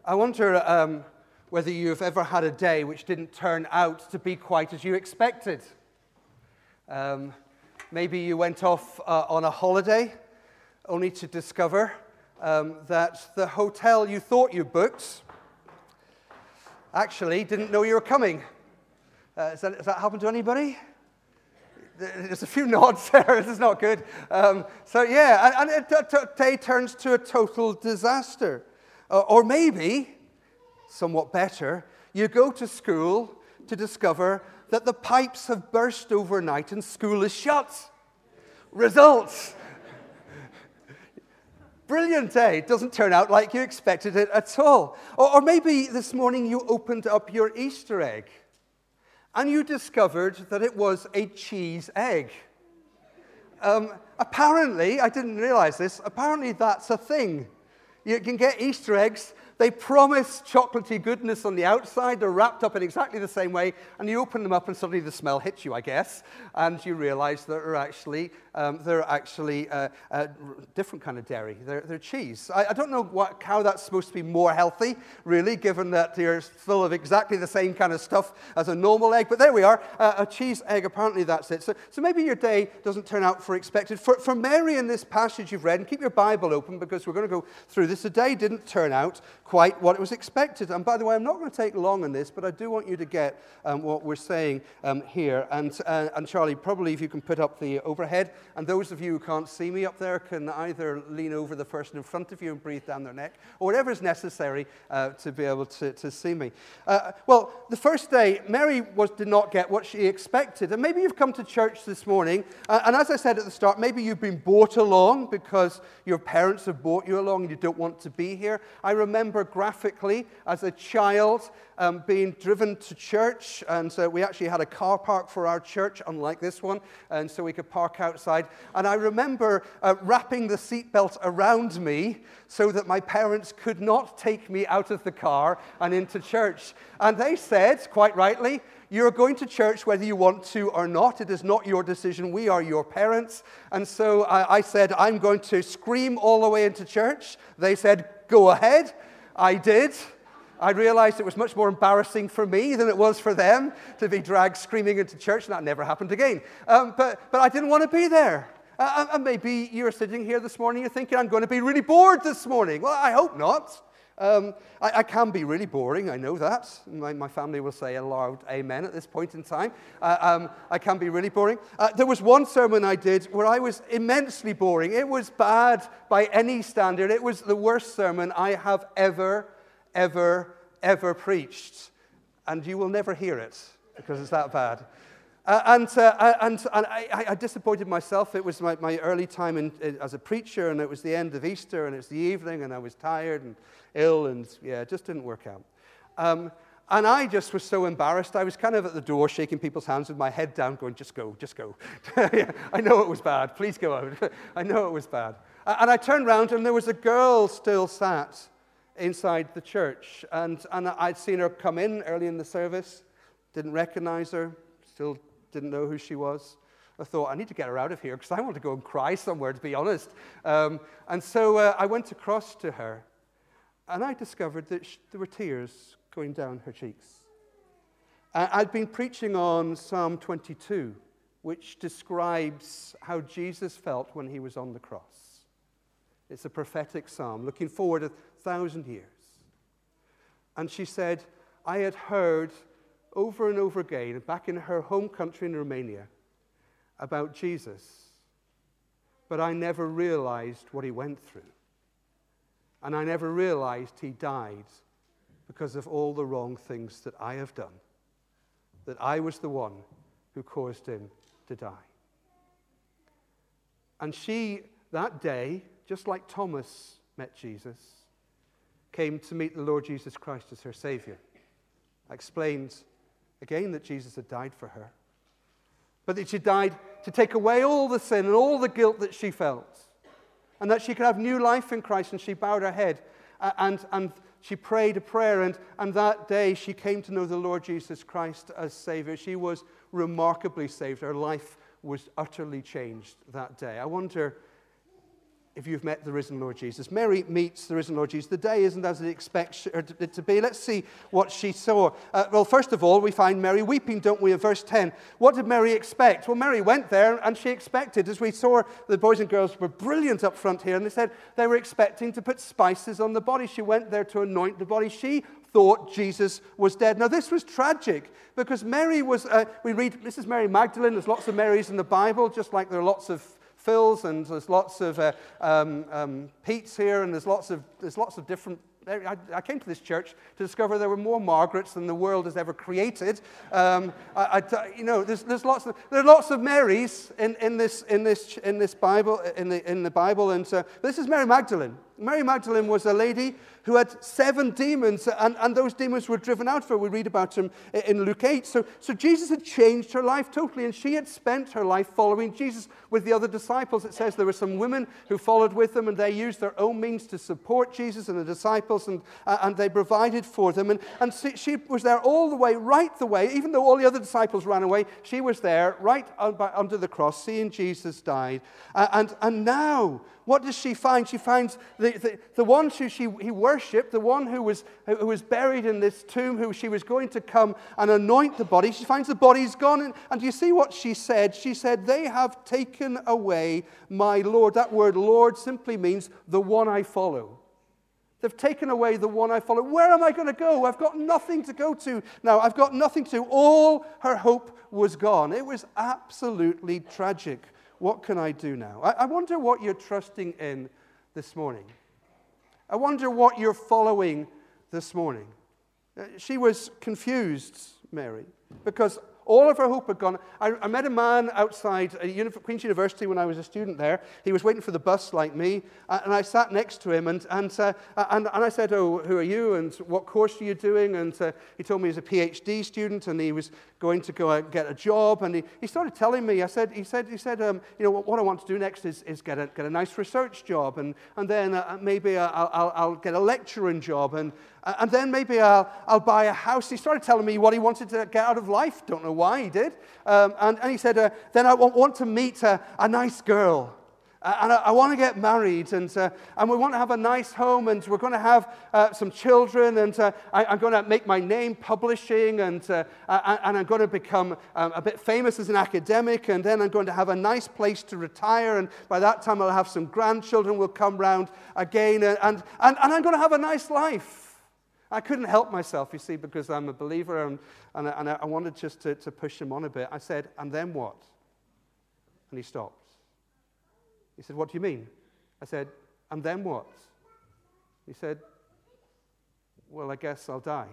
I wonder whether you've ever had a day which didn't turn out to be quite as you expected. Maybe you went off on a holiday only to discover that the hotel you thought you booked actually didn't know you were coming. Has that happened to anybody? There's a few nods there. This is not good. And a day turns to a total disaster. Or maybe, somewhat better, you go to school to discover that the pipes have burst overnight and school is shut. Results. Brilliant day. Doesn't turn out like you expected it at all. Or maybe this morning you opened up your Easter egg and you discovered that it was a cheese egg. Apparently, I didn't realize this, apparently that's a thing. You can get Easter eggs. They promise chocolatey goodness on the outside. They're wrapped up in exactly the same way. And you open them up and suddenly the smell hits you, I guess. And you realize that they're actually a different kind of dairy. They're cheese. I don't know how that's supposed to be more healthy, really, given that they're full of exactly the same kind of stuff as a normal egg. But there we are, a cheese egg. Apparently that's it. So maybe your day doesn't turn out for expected. For Mary in this passage you've read, and keep your Bible open because we're going to go through this, the day didn't turn out quite what it was expected. And by the way, I'm not going to take long on this, but I do want you to get what we're saying here. And Charlie, probably if you can put up the overhead. And those of you who can't see me up there can either lean over the person in front of you and breathe down their neck, or whatever is necessary to be able to see me. Well, the first day, Mary did not get what she expected. And maybe you've come to church this morning, and as I said at the start, maybe you've been brought along because your parents have brought you along and you don't want to be here. I remember graphically as a child being driven to church, and we actually had a car park for our church, unlike this one, and so we could park outside. And I remember wrapping the seatbelt around me so that my parents could not take me out of the car and into church. And they said, quite rightly, "You're going to church whether you want to or not. It is not your decision. We are your parents." And so I said, "I'm going to scream all the way into church." They said, "Go ahead." I did. I realized it was much more embarrassing for me than it was for them to be dragged screaming into church, and that never happened again. But I didn't want to be there. And maybe you're sitting here this morning, you're thinking, "I'm going to be really bored this morning." Well, I hope not. I can be really boring, I know that. My family will say a loud amen at this point in time. I can be really boring. There was one sermon I did where I was immensely boring. It was bad by any standard. It was the worst sermon I have ever preached. And you will never hear it because it's that bad. And I disappointed myself. It was my early time as a preacher, and it was the end of Easter, and it was the evening, and I was tired and ill, and it just didn't work out. And I just was so embarrassed. I was kind of at the door shaking people's hands with my head down, going, "Just go, just go." I know it was bad. Please go out. I know it was bad. And I turned around, and there was a girl still sat inside the church. And I'd seen her come in early in the service, didn't recognize her, still didn't know who she was. I thought, I need to get her out of here because I want to go and cry somewhere, to be honest. And so I went across to her, and I discovered that there were tears going down her cheeks. I'd been preaching on Psalm 22, which describes how Jesus felt when he was on the cross. It's a prophetic psalm, looking forward 1,000 years. And she said, I had heard over and over again, back in her home country in Romania, about Jesus, but I never realized what he went through. And I never realized he died because of all the wrong things that I have done, that I was the one who caused him to die. And she, that day, just like Thomas met Jesus, came to meet the Lord Jesus Christ as her Savior. I explained again that Jesus had died for her, but that she died to take away all the sin and all the guilt that she felt, and that she could have new life in Christ. And she bowed her head and she prayed a prayer, and that day she came to know the Lord Jesus Christ as Savior. She was remarkably saved. Her life was utterly changed that day. I wonder if you've met the risen Lord Jesus. Mary meets the risen Lord Jesus. The day isn't as it expects it to be. Let's see what she saw. Well, first of all, we find Mary weeping, don't we, in verse 10. What did Mary expect? Well, Mary went there and she expected, as we saw, the boys and girls were brilliant up front here, and they said they were expecting to put spices on the body. She went there to anoint the body. She thought Jesus was dead. Now, this was tragic because Mary was, we read, this is Mary Magdalene. There's lots of Marys in the Bible, just like there are lots of Phils, and there's lots of Petes here, and there's lots of different. I came to this church to discover there were more Margarets than the world has ever created. There's lots of Marys in this Bible in the Bible, and this is Mary Magdalene. Mary Magdalene was a lady who had 7 demons, and those demons were driven out of her. We read about them in Luke 8. So Jesus had changed her life totally, and she had spent her life following Jesus with the other disciples. It says there were some women who followed with them, and they used their own means to support Jesus and the disciples, and they provided for them. And she was there all the way, right the way, even though all the other disciples ran away, she was there right under the cross, seeing Jesus died. And now, what does she find? She finds the one who he worshipped, the one who was buried in this tomb, who she was going to come and anoint the body. She finds the body's gone. And do you see what she said? She said, "They have taken away my Lord." That word Lord simply means the one I follow. They've taken away the one I follow. Where am I going to go? I've got nothing to go to now. I've got nothing to do. All her hope was gone. It was absolutely tragic. What can I do now? I wonder what you're trusting in this morning. I wonder what you're following this morning. She was confused, Mary, because all of her hope had gone. I met a man outside Queen's University when I was a student there. He was waiting for the bus like me, and I sat next to him, and I said, "Oh, who are you, and what course are you doing?" And he told me he was a PhD student, and he was going to go get a job. And he started telling me. He said, what I want to do next is get a nice research job, and then maybe I'll get a lecturing job, and then maybe I'll buy a house. He started telling me what he wanted to get out of life. Don't know why he did. And he said, then I want to meet a nice girl. And I want to get married. And we want to have a nice home. And we're going to have some children. And I'm going to make my name publishing. And I'm going to become a bit famous as an academic. And then I'm going to have a nice place to retire. And by that time, I'll have some grandchildren will come round again. And I'm going to have a nice life. I couldn't help myself, you see, because I'm a believer, and I wanted just to push him on a bit. I said, "And then what?" And he stopped. He said, "What do you mean?" I said, "And then what?" He said, "Well, I guess I'll die."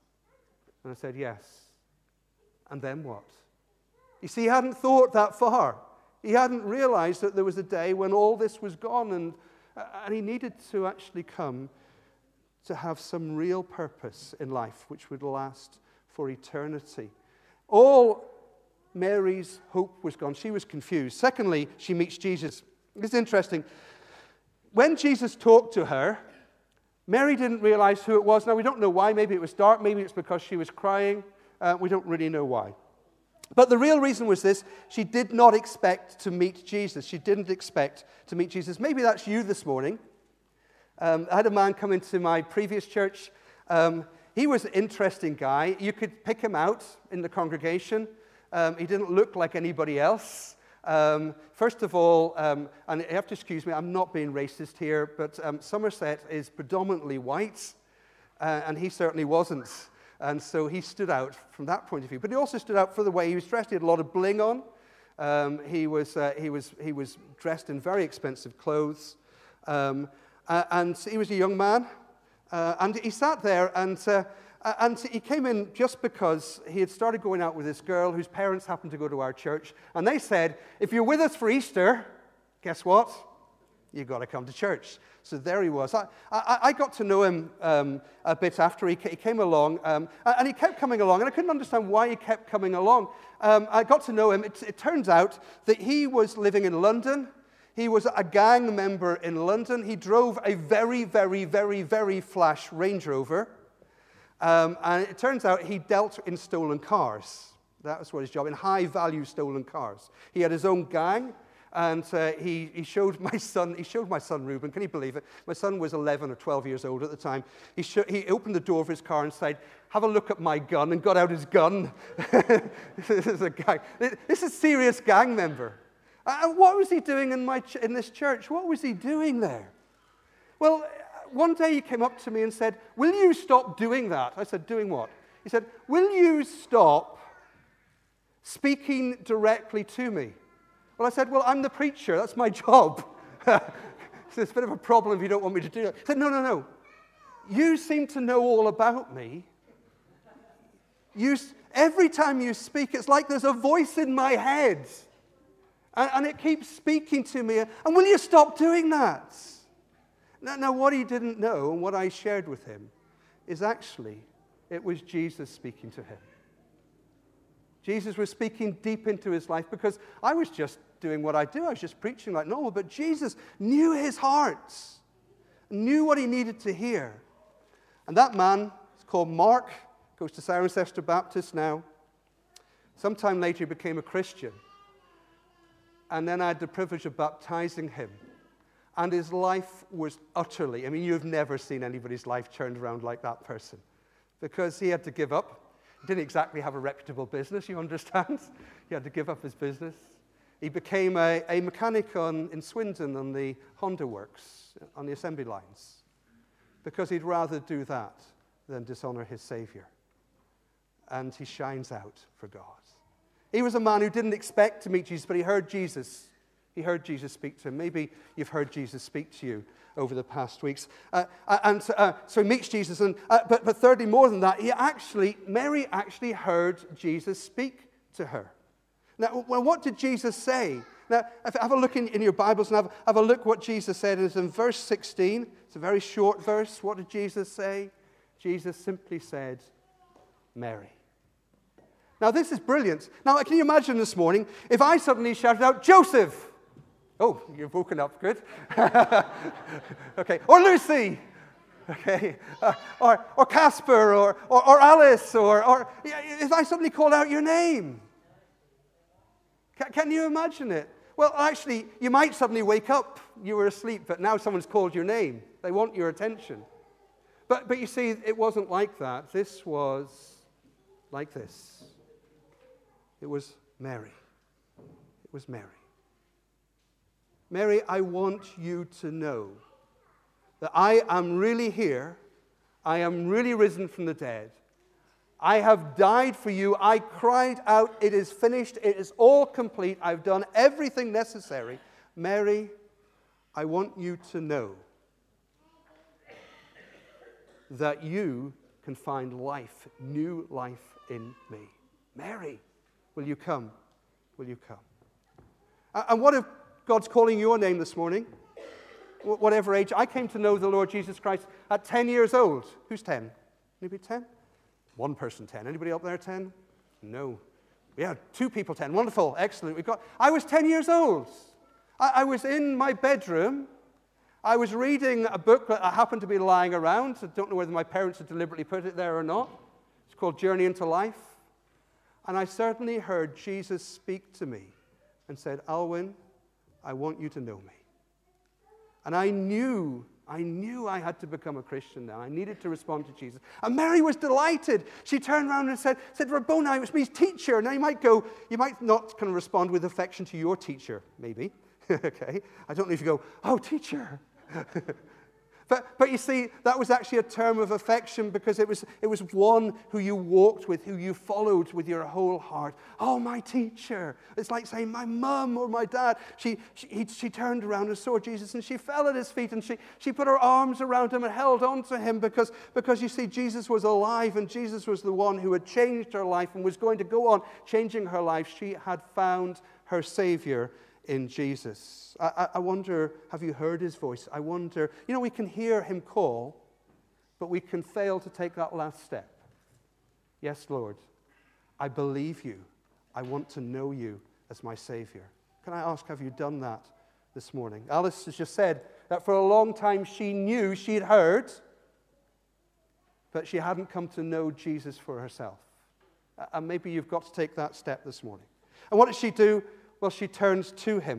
And I said, "Yes. And then what?" You see, he hadn't thought that far. He hadn't realized that there was a day when all this was gone, and he needed to actually come to have some real purpose in life which would last for eternity. All Mary's hope was gone. She was confused. Secondly, she meets Jesus. It's interesting. When Jesus talked to her, Mary didn't realize who it was. Now, we don't know why. Maybe it was dark. Maybe it's because she was crying. We don't really know why. But the real reason was this. She did not expect to meet Jesus. She didn't expect to meet Jesus. Maybe that's you this morning. I had a man come into my previous church. He was an interesting guy. You could pick him out in the congregation. He didn't look like anybody else. First of all, and you have to excuse me, I'm not being racist here, but Somerset is predominantly white, and he certainly wasn't. And so he stood out from that point of view. But he also stood out for the way he was dressed. He had a lot of bling on. He was dressed in very expensive clothes. And he was a young man, and he sat there, and he came in just because he had started going out with this girl whose parents happened to go to our church, and they said, "If you're with us for Easter, guess what? You've got to come to church." So there he was. I got to know him a bit after he came along, and he kept coming along, and I couldn't understand why he kept coming along. I got to know him. It turns out that he was living in London. He was a gang member in London. He drove a very, very, very, very flash Range Rover. And it turns out he dealt in stolen cars. That was what his job, in high-value stolen cars. He had his own gang. And he showed my son Reuben. Can you believe it? My son was 11 or 12 years old at the time. He opened the door of his car and said, "Have a look at my gun," and got out his gun. This is a gang. This is a serious gang member. And what was he doing in this church? What was he doing there? Well, one day he came up to me and said, "Will you stop doing that?" I said, "Doing what?" He said, "Will you stop speaking directly to me?" Well, I said, "Well, I'm the preacher. That's my job." So it's a bit of a problem if you don't want me to do that. He said, No. You seem to know all about me. Every time you speak, it's like there's a voice in my head. And it keeps speaking to me. And will you stop doing that? Now, what he didn't know, and what I shared with him, is actually it was Jesus speaking to him. Jesus was speaking deep into his life, because I was just doing what I do. I was just preaching like normal. But Jesus knew his heart, knew what he needed to hear. And that man is called Mark, goes to Cirencester Baptist now. Sometime later, he became a Christian. And then I had the privilege of baptizing him. And his life was utterly, you've never seen anybody's life turned around like that person. Because he had to give up. He didn't exactly have a reputable business, you understand? He had to give up his business. He became a mechanic in Swindon on the Honda works, on the assembly lines. Because he'd rather do that than dishonor his Savior. And he shines out for God. He was a man who didn't expect to meet Jesus, but he heard Jesus. He heard Jesus speak to him. Maybe you've heard Jesus speak to you over the past weeks. So he meets Jesus. But thirdly, more than that, Mary actually heard Jesus speak to her. Now, what did Jesus say? Now, have a look in your Bibles and have a look what Jesus said. It's in verse 16. It's a very short verse. What did Jesus say? Jesus simply said, "Mary." Now, this is brilliant. Now, can you imagine this morning if I suddenly shouted out, "Joseph"? Oh, you've woken up. Good. Okay. Or Lucy. Okay. Or Casper. Or Alice. Or if I suddenly called out your name. Can you imagine it? Well, actually, you might suddenly wake up. You were asleep, but now someone's called your name. They want your attention. But you see, it wasn't like that. This was like this. It was Mary. It was Mary. Mary, I want you to know that I am really here. I am really risen from the dead. I have died for you. I cried out, "It is finished. It is all complete. I've done everything necessary." Mary, I want you to know that you can find life, new life in me. Mary, will you come? Will you come? And what if God's calling your name this morning? Whatever age. I came to know the Lord Jesus Christ at 10 years old. Who's 10? Anybody 10? One person 10. Anybody up there 10? No. Yeah, 2 people 10. Wonderful. Excellent. I was 10 years old. I was in my bedroom. I was reading a book that happened to be lying around. I don't know whether my parents had deliberately put it there or not. It's called Journey into Life. And I certainly heard Jesus speak to me and said, "Alwyn, I want you to know me." And I knew I had to become a Christian now. I needed to respond to Jesus. And Mary was delighted. She turned around and said, "Rabboni," which means teacher. Now you might not kind of respond with affection to your teacher, maybe. Okay? I don't know if you go, "Oh, teacher." But you see, that was actually a term of affection because it was one who you walked with, who you followed with your whole heart. "Oh, my teacher." It's like saying, "My mum" or "my dad." She turned around and saw Jesus and she fell at his feet and she put her arms around him and held on to him because you see, Jesus was alive and Jesus was the one who had changed her life and was going to go on changing her life. She had found her Savior in Jesus. I wonder, have you heard his voice? I wonder, we can hear him call, but we can fail to take that last step. "Yes, Lord, I believe you. I want to know you as my Savior." Can I ask, have you done that this morning? Alice has just said that for a long time she knew, she'd heard, but she hadn't come to know Jesus for herself. And maybe you've got to take that step this morning. And what does she do? Well, she turns to him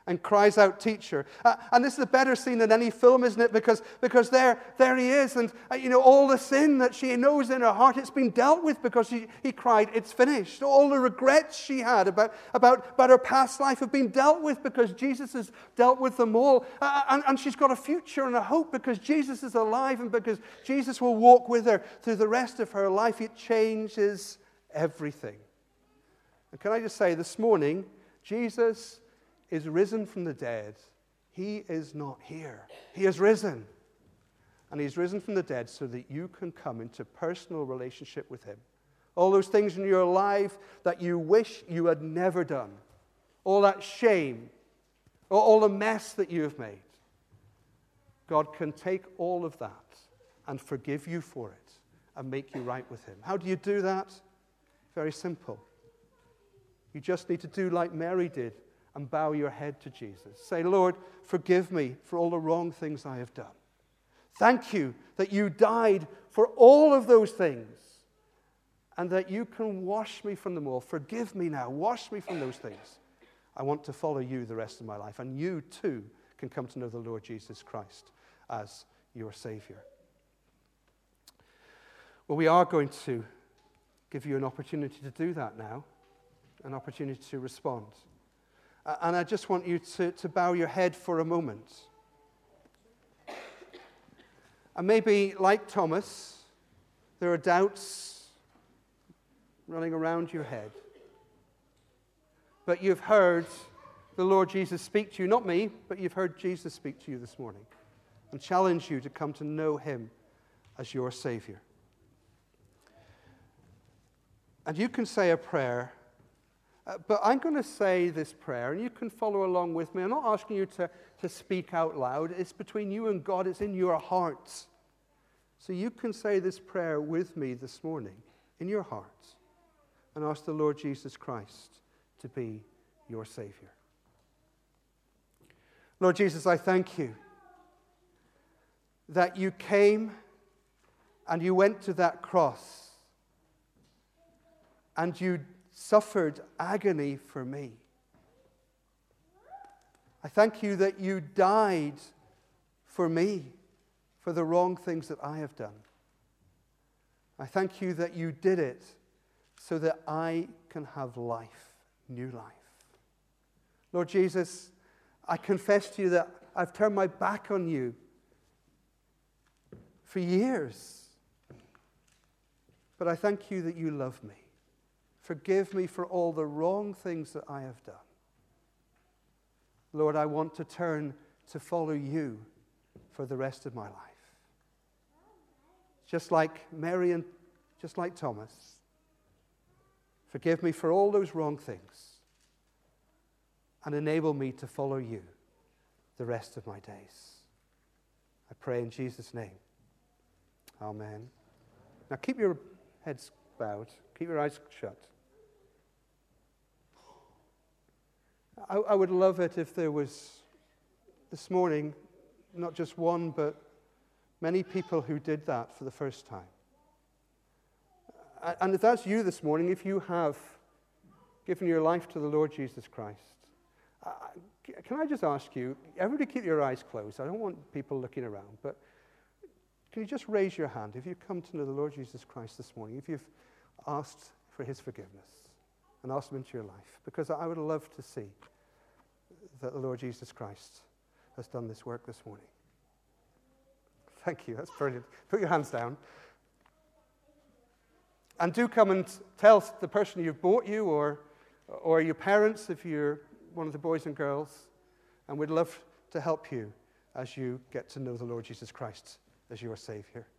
and cries out, "Teacher." And this is a better scene than any film, isn't it? Because there he is, and all the sin that she knows in her heart, it's been dealt with because he cried, "It's finished." All the regrets she had about her past life have been dealt with because Jesus has dealt with them all. And she's got a future and a hope because Jesus is alive and because Jesus will walk with her through the rest of her life. It changes everything. And can I just say this morning, Jesus is risen from the dead. He is not here. He is risen. And he's risen from the dead so that you can come into personal relationship with him. All those things in your life that you wish you had never done, all that shame, or all the mess that you have made, God can take all of that and forgive you for it and make you right with him. How do you do that? Very simple. You just need to do like Mary did and bow your head to Jesus. Say, "Lord, forgive me for all the wrong things I have done. Thank you that you died for all of those things and that you can wash me from them all. Forgive me now. Wash me from those things. I want to follow you the rest of my life." And you too can come to know the Lord Jesus Christ as your Savior. Well, we are going to give you an opportunity to do that now, an opportunity to respond. And I just want you to bow your head for a moment. And maybe, like Thomas, there are doubts running around your head. But you've heard the Lord Jesus speak to you, not me, but you've heard Jesus speak to you this morning and challenge you to come to know him as your Savior. And you can say a prayer, but I'm going to say this prayer, and you can follow along with me. I'm not asking you to speak out loud. It's between you and God. It's in your heart. So you can say this prayer with me this morning in your heart and ask the Lord Jesus Christ to be your Savior. Lord Jesus, I thank you that you came and you went to that cross and you suffered agony for me. I thank you that you died for me, for the wrong things that I have done. I thank you that you did it so that I can have life, new life. Lord Jesus, I confess to you that I've turned my back on you for years. But I thank you that you love me. Forgive me for all the wrong things that I have done. Lord, I want to turn to follow you for the rest of my life. Just like Mary and just like Thomas. Forgive me for all those wrong things and enable me to follow you the rest of my days. I pray in Jesus' name. Amen. Now keep your heads bowed. Keep your eyes shut. I would love it if there was, this morning, not just one, but many people who did that for the first time. And if that's you this morning, if you have given your life to the Lord Jesus Christ, can I just ask you, everybody keep your eyes closed. I don't want people looking around, but can you just raise your hand if you've come to know the Lord Jesus Christ this morning, if you've asked for his forgiveness and asked him into your life? Because I would love to see that the Lord Jesus Christ has done this work this morning. Thank you, that's brilliant. Put your hands down. And do come and tell the person who bought you or your parents if you're one of the boys and girls, and we'd love to help you as you get to know the Lord Jesus Christ as your Savior.